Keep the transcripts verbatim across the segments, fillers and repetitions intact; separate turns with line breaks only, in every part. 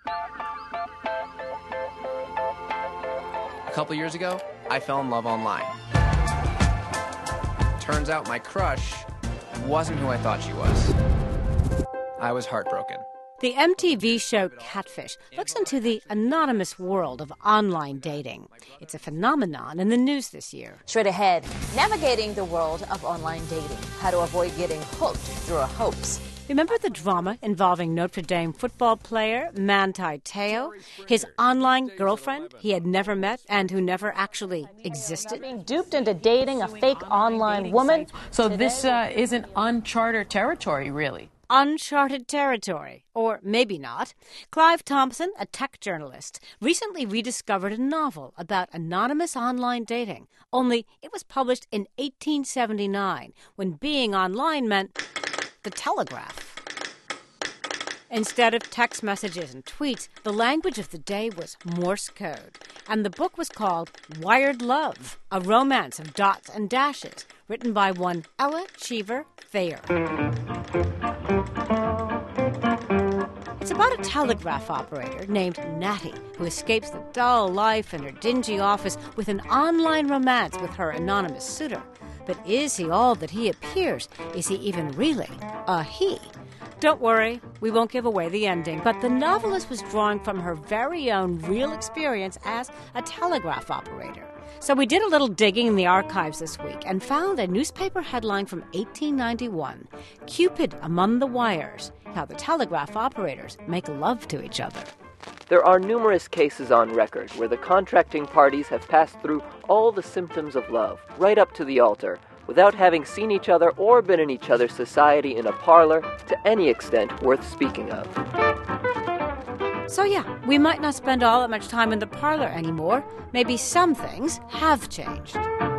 A couple years ago, I fell in love online. Turns out my crush wasn't who I thought she was. I was heartbroken.
The M T V show Catfish looks into the anonymous world of online dating. It's a phenomenon in the news this year.
Straight ahead, navigating the world of online dating. How to avoid getting hooked through a hoax.
Remember the drama involving Notre Dame football player Manti Te'o? His online girlfriend he had never met and who never actually existed?
Being duped into dating a fake online woman.
So this uh, isn't uncharted territory, really.
Uncharted territory, or maybe not. Clive Thompson, a tech journalist, recently rediscovered a novel about anonymous online dating, only it was published in eighteen seventy-nine, when being online meant the telegraph. Instead of text messages and tweets, the language of the day was Morse code, and the book was called Wired Love, a romance of dots and dashes, written by one Ella Cheever Thayer. It's about a telegraph operator named Natty who escapes the dull life in her dingy office with an online romance with her anonymous suitor. But is he all that he appears? Is he even really a he? Don't worry, we won't give away the ending, but the novelist was drawing from her very own real experience as a telegraph operator. So we did a little digging in the archives this week and found a newspaper headline from eighteen ninety-one, Cupid Among the Wires, how the telegraph operators make love to each other.
There are numerous cases on record where the contracting parties have passed through all the symptoms of love, right up to the altar, without having seen each other or been in each other's society in a parlor to any extent worth speaking of.
So yeah, we might not spend all that much time in the parlor anymore. Maybe some things have changed.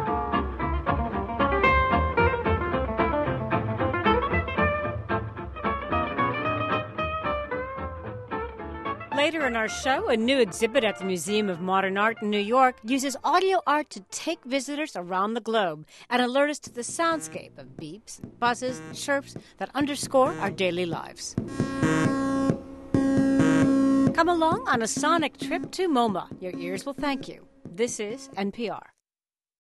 Later in our show, a new exhibit at the Museum of Modern Art in New York uses audio art to take visitors around the globe and alert us to the soundscape of beeps, and buzzes, and chirps that underscore our daily lives. Come along on a sonic trip to MoMA. Your ears will thank you. This is N P R.